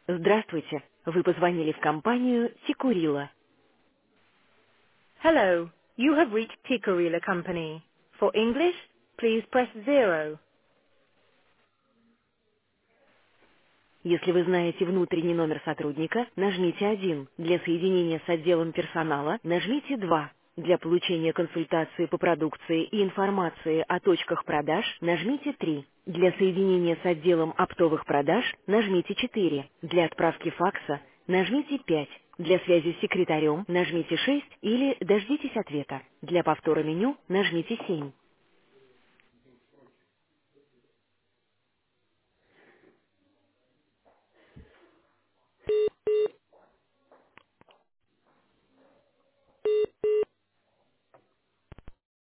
Здравствуйте. Вы позвонили в компанию Тикурила. Hello. You have reached Tikurila Company. For English, please press 0. Если вы знаете внутренний номер сотрудника, нажмите 1. Для соединения с отделом персонала нажмите 2. Для получения консультации по продукции и информации о точках продаж нажмите 3. Для соединения с отделом оптовых продаж нажмите 4. Для отправки факса нажмите 5. Для связи с секретарем нажмите 6 или дождитесь ответа. Для повтора меню нажмите 7.